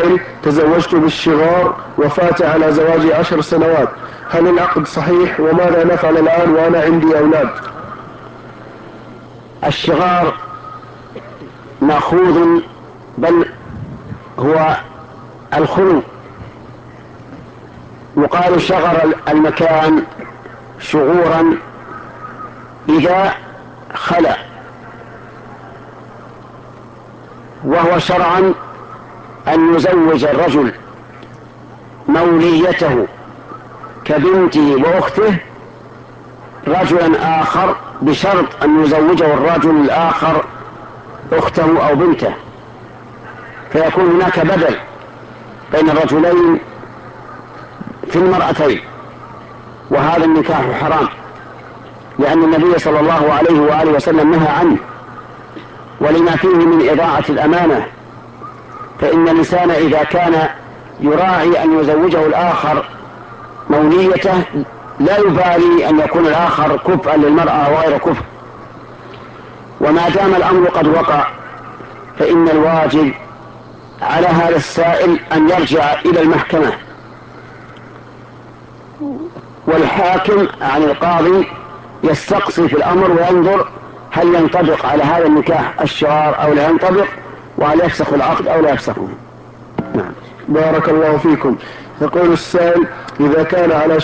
السائل: تزوجت بالشغار وفات على زواجي 10 سنوات، هل العقد صحيح؟ وماذا نفعل الآن وأنا عندي أولاد؟ الشغار مأخوذ، بل هو الخلو، يقال شغر المكان شغورا إذا خلى، وهو شرعا أن يزوج الرجل موليته كبنته وأخته رجلا آخر، بشرط أن يزوجه الرجل الآخر أخته أو بنته، فيكون هناك بدل بين الرجلين في المرأتين، وهذا النكاح حرام، لأن النبي صلى الله عليه وآله وسلم نهى عنه، ولما فيه من إضاعة الأمانة. فإن الإنسان إذا كان يراعي أن يزوجه الآخر موليته لا يبالي أن يكون الآخر كفءا للمرأة وغير كفء، وما دام الأمر قد وقع فإن الواجب على هذا السائل أن يرجع إلى المحكمة، والحاكم عن القاضي يستقصي في الأمر وينظر هل ينطبق على هذا النكاح الشغار أو لا ينطبق، وهل يفسخ العقد أو لا يفسخه. نعم. بارك الله فيكم. يقول السائل: إذا كان على